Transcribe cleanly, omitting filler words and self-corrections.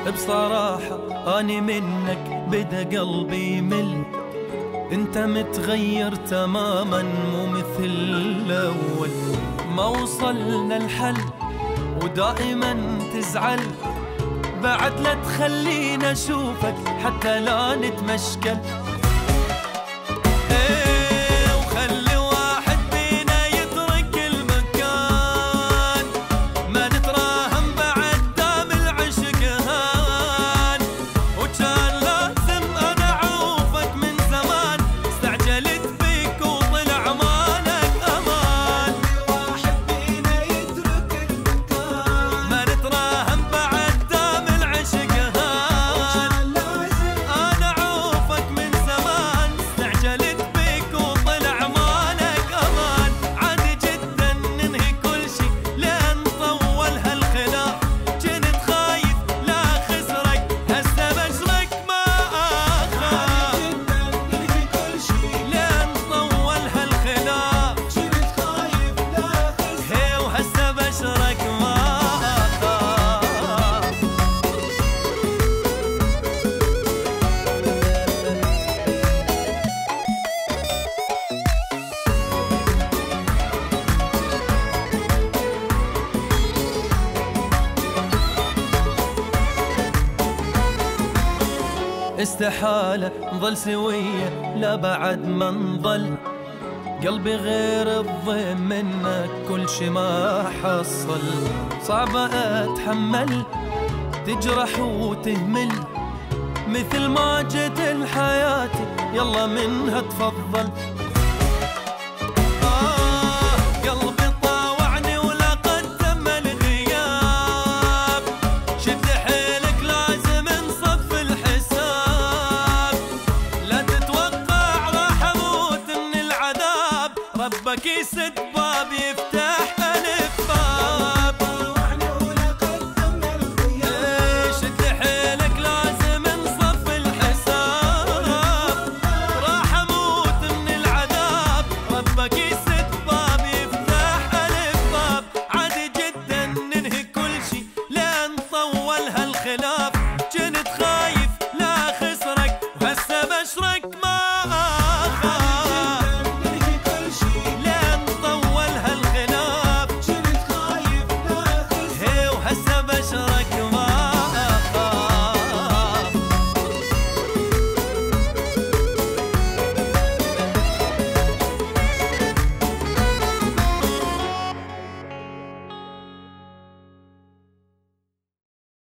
بصراحة أني منك بدا قلبي يمل، انت متغير تماما مو مثل الأول. ما وصلنا الحل ودائما تزعل، بعد لا تخلينا اشوفك حتى لا نتمشكل. وخلي واحد بينا يترك المكان، ما نتراهم بعد دام العشق هان. وكان لازم انا اعوفك من زمان، استعجلت فيك وطلع مالك امان. واحد بينا يترك المكان، ما نتراهم بعد دام العشق هان. انا اعوفك من زمان، استعجلت فيك وطلع مالك امان. عادي جدا ننهي كل شي لين طول هالخلاف، كنت خايف لا خسرك هسه بشرك ما اخاف. جدا ننهي كل شي لين طول هالخلاف، كنت خايف لا خسرك. هي وهسه بشرك ما اخاف. استحالة نظل سوية، لا بعد ما نظل. قلبي غير الضيم منك كل شي ما حصل. صعبة اتحمل تجرح وتهمل، مثل ما جيت لحياتي يلا منها تفضل.